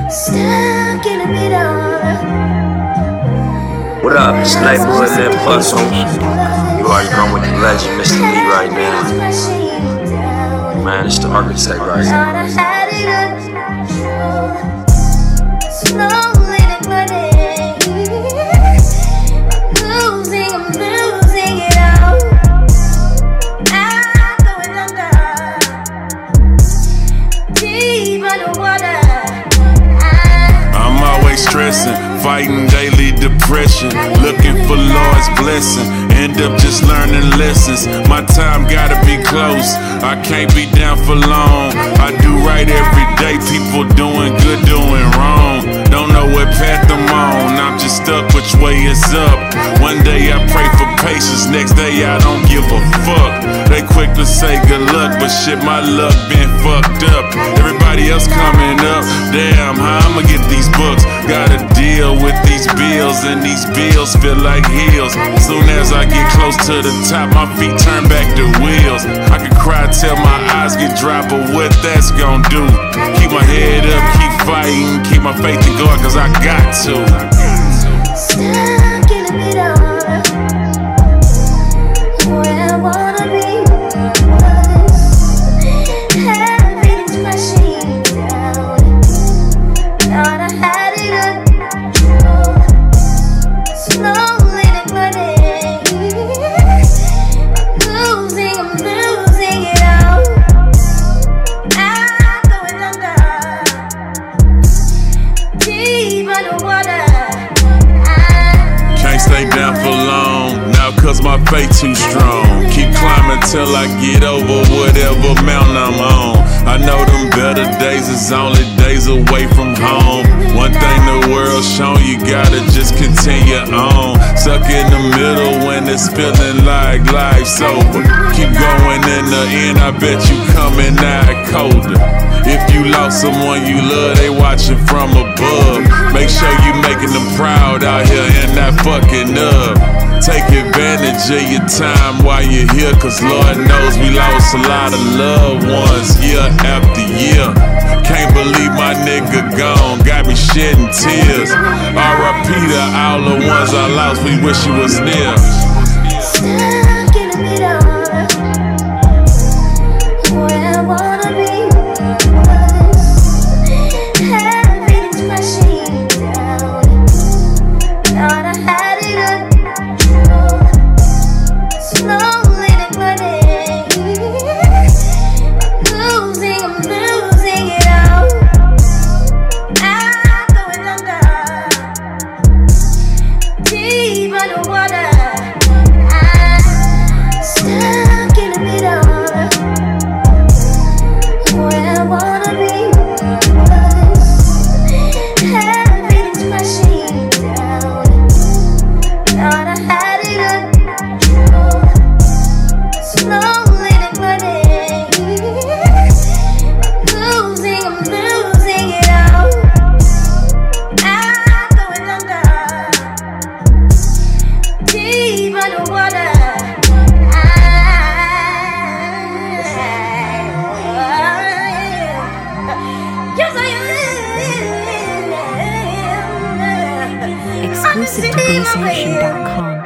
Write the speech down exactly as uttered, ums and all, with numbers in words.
Stuck in the middle. What up? It's Nightboy Lip Hustle. You already know with the legend, Mister Lee, right now. Man, it's the architect right now. Slowly declining. I'm losing, I'm losing it all. I'm going under, deep underwater. I'm always stressing, fighting daily depression, looking for Lord's blessing, end up just learning lessons. My time gotta be close, I can't be down for long. I do right every day, people doing good, doing wrong. Don't know what path I'm on, I'm just stuck which way it's up. One day I pray for patience, next day I don't give a fuck. They quick to say good luck, but shit, my luck been fucked up. Everybody else coming up, damn, how I'ma get these books? Gotta deal with these bills, and these bills feel like hills. Soon as I get close to the top, my feet turn back to wheels. I could cry till my eyes get dry, but what that's gon' do? Keep my head up, keep fighting, keep my faith in God, cause I got to. Stuck in the middle, where I wanna be. Everything's crashing down. Thought I had it under control. Slowly declining. I'm losing, I'm losing it all. I'm going under, deep underwater. Can't stay down for long, now cause my faith too strong. Keep climbing till I get over whatever mountain I'm on. I know them better days is only days away from home. One thing the world's shown, you gotta just continue on. Stuck in the middle when it's feeling like life's over. Keep going in the end, I bet you coming out colder. If you lost someone you love, they watching from above. Make sure you making them proud out here and not fucking up. Take advantage of your time while you're here, cause Lord knows we lost a lot of loved ones year after year. Can't believe my nigga gone, got me shedding tears. R I P to all the ones I lost, we wish you was near. Stuck in the middle, where I wanna be. Everything's crashing down. Thought I had it under control. Slowly declining. I'm losing, I'm losing it all. I'm going under, deep underwater. Stuck in the middle, where I wanna be. Everything's crashing down. Thought I had it under control. Slowly declining. I'm losing, I'm losing it all. I'm going under, deep underwater. Yes, I am. Exclusive to Bass Nation dot com.